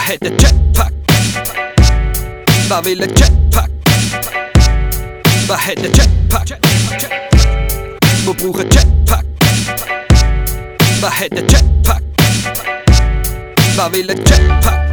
Wer hat den Jetpack? Wer will einen Jetpack? Wer hat den Jetpack? Wir brauchen Jetpack. Wer hat den Jetpack? Wer will einen Jetpack?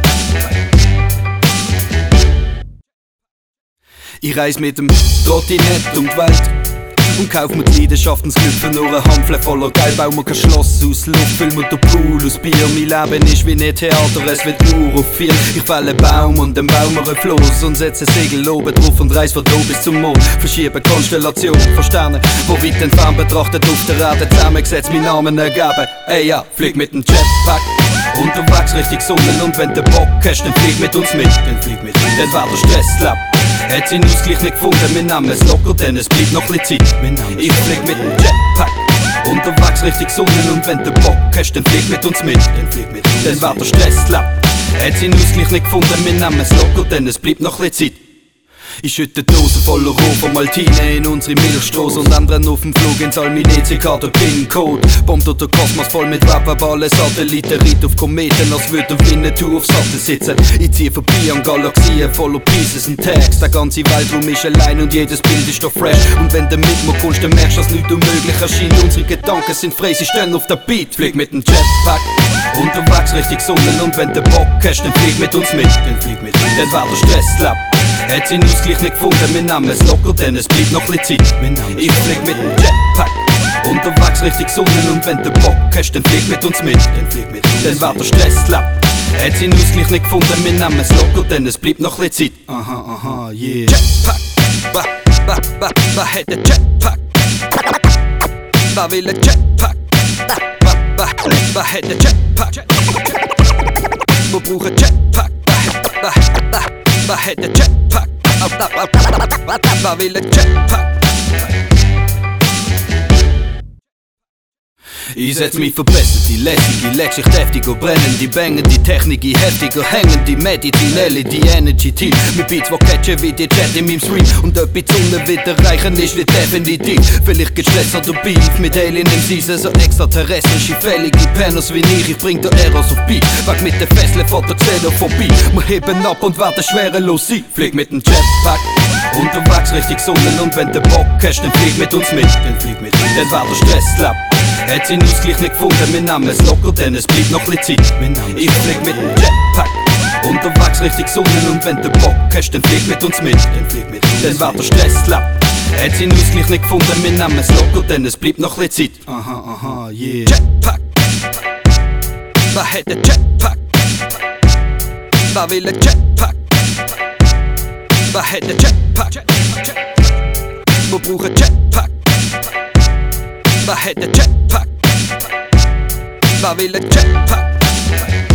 Ich reis mit dem Trottinett um die Welt und kauf mir die Leidenschaft ins Glück für nur eine Handvoll voller Geld. Bau mir kein Schloss aus Luft, füll mir den Pool aus Bier. Mein Leben ist wie ein Theater, es wird nur auf viel. Ich fälle einen Baum und dann baue mir ein Floß und setze Segel oben drauf und reis von hier bis zum Mond. Verschiebe Konstellationen von Sternen, wo weit entfernt betrachtet auf der Erde zusammengesetzt meinen Namen ergeben. Ey ja, flieg mit dem Jetpack unterwegs Richtung Sonne und wenn du Bock hast, dann flieg mit uns mit. Dann wär der Stress slap. Hat seinen Ausgleich nicht gefunden, wir nehmen es locker, denn es bleibt noch ein Zeit. Ich flieg mit dem Jetpack unterwegs Richtung Sonne und wenn du Bock hast, dann flieg mit uns mit. Dann wär der Stress slap. Hat seinen Ausgleich nicht gefunden, wir nehmen es locker, denn es bleibt noch ein Zeit. Ich schütte Dosen voller Roh von Maltine in unsere Milchstraße und anderen auf dem Flug ins Alminezi-K der PIN-Code. Bombt der Kosmos voll mit Wappenballen, Satelliten, ritt auf Kometen, als würde Winnetou auf Sattel sitzen. Ich zieh vorbei an Galaxien voller Pieces und Tags. Der ganze Weltraum ist allein und jedes Bild ist doch fresh. Und wenn du mit mir kommst, dann merkst du, dass nichts unmöglich erscheint. Unsere Gedanken sind frei, sie stehen auf der Beat. Flieg mit dem Jetpack unterwegs Richtung Sonne und wenn du Bock hast, dann flieg mit uns mit. Dann wär der Stress slap. Hat seinen Ausgleich nicht gefunden, wir nehmen es locker, denn es bleibt noch ein Zeit. Ich flieg mit dem Jetpack unterwegs Richtung Sonne und wenn du Bock hast, dann flieg mit uns mit. Dann wär der Stress slap. Hat seinen Ausgleich nicht gefunden, wir nehmen es locker, denn es bleibt noch ein Zeit. Aha, yeah. Jetpack, wer hat den Jetpack? Wer will einen Jetpack? Wer hat den Jetpack? Wir brauchen Jetpack. Wer hat den Jetpack? Wer will einen Jetpack? Ich setz mich verbessert, die lässige, lässig, deftiger, brennende, bangende Technik, heftiger, hängende, medizinelle, die Energy-Team. Mit Beats, wo catchen wie die Jet in meinem Stream. Und etwas Sonne wieder reichen ist wie definitiv. Vielleicht gibt's Stress oder Beef mit Alien MCs, so extraterrestrische, fällige Penners wie ich bring der Eros auf Beat. Weg mit den Fesseln von der Xenophobie. Wir heben ab und werden schwerelos sein. Flieg mit dem Jetpack unterwegs Richtung Sonne und wenn du Bock hast, dann flieg mit uns mit. Dann wär der Stress slap. Hat seinen Ausgleich nicht gefunden, wir nehmen es locker, denn es bleibt noch ein Zeit. Ich flieg mit dem Jetpack unterwegs Richtung Sonne und wenn du Bock hast, dann flieg mit uns mit. Dann wär der Stress slap. Hat seinen Ausgleich nicht gefunden, wir nehmen es locker, denn es bleibt noch ein Zeit. Aha, yeah. Jetpack. Wer hat den Jetpack? Wer will einen Jetpack? Wer hat den Jetpack? Wir brauchen Jetpack. Wer hat den Jetpack? Wer will einen Jetpack?